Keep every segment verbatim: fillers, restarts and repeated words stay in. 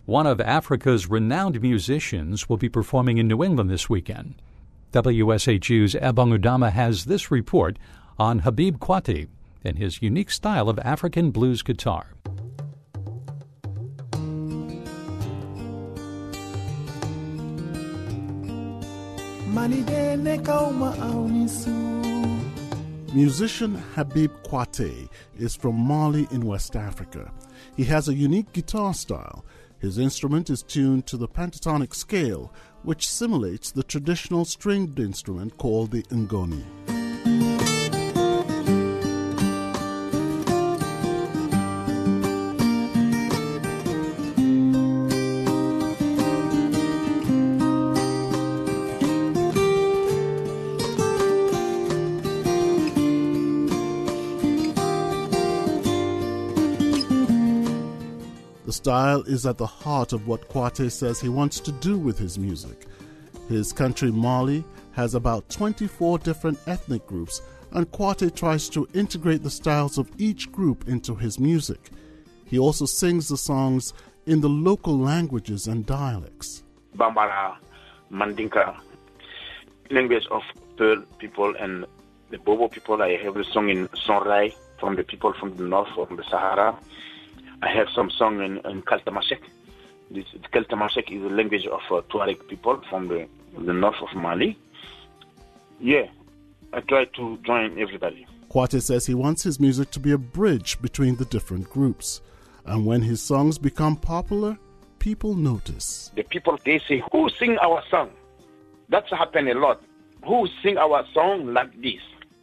One of Africa's renowned musicians will be performing in New England this weekend. W S H U's Ebong Udama has this report on Habib Kwate and his unique style of African blues guitar. Musician Habib Kwate is from Mali in West Africa. He has a unique guitar style. His instrument is tuned to the pentatonic scale, which simulates the traditional stringed instrument called the ngoni. The style is at the heart of what Kwate says he wants to do with his music. His country, Mali, has about twenty-four different ethnic groups, and Kwate tries to integrate the styles of each group into his music. He also sings the songs in the local languages and dialects. Bambara, Mandinka, language of Pearl people and the Bobo people. I have a song in Sonrai from the people from the north, from the Sahara. I have some song in, in Kaltamashek. This Kaltamashek is the language of uh, Tuareg people from the, the north of Mali. Yeah, I try to join everybody. Kwate says he wants his music to be a bridge between the different groups. And when his songs become popular, people notice. The people, they say, who sing our song? That's happened a lot. Who sing our song like this?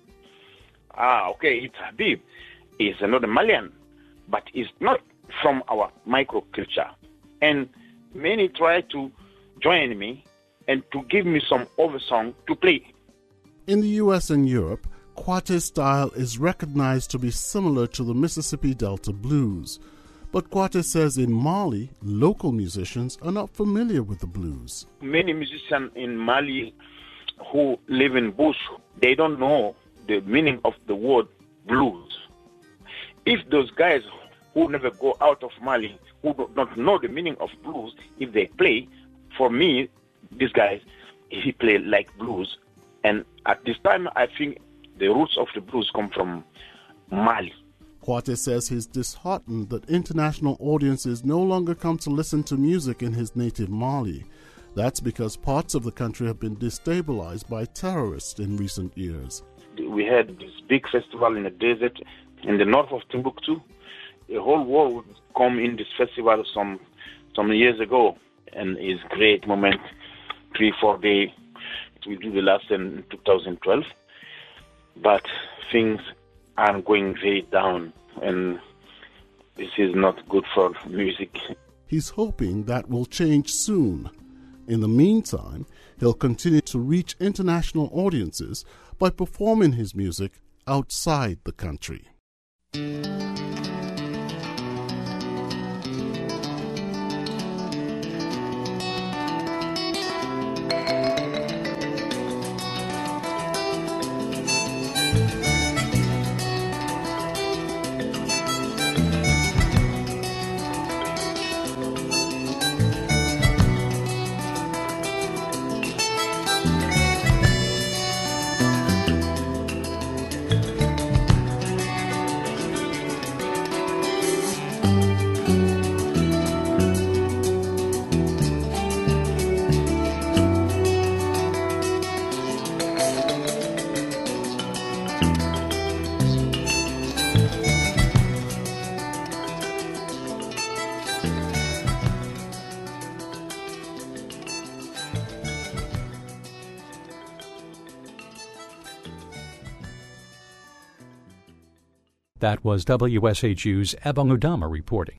Ah, okay, it's Habib. He's another Malian, but it's not from our microculture. And many try to join me and to give me some other song to play. In the U S and Europe, Kwate's style is recognized to be similar to the Mississippi Delta blues. But Kwate says in Mali, local musicians are not familiar with the blues. Many musicians in Mali who live in bush, they don't know the meaning of the word blues. If those guys who never go out of Mali, who don't know the meaning of blues, if they play, for me, these guys, he play like blues. And at this time, I think the roots of the blues come from Mali. Kwate says he's disheartened that international audiences no longer come to listen to music in his native Mali. That's because parts of the country have been destabilized by terrorists in recent years. We had this big festival in the desert in the north of Timbuktu. The whole world would come in this festival some some years ago, and it's a great moment. Three, four days. We do the last in two thousand twelve, but things are going very down, and this is not good for music. He's hoping that will change soon. In the meantime, he'll continue to reach international audiences by performing his music outside the country. That was W S H U's Ebong Udama reporting.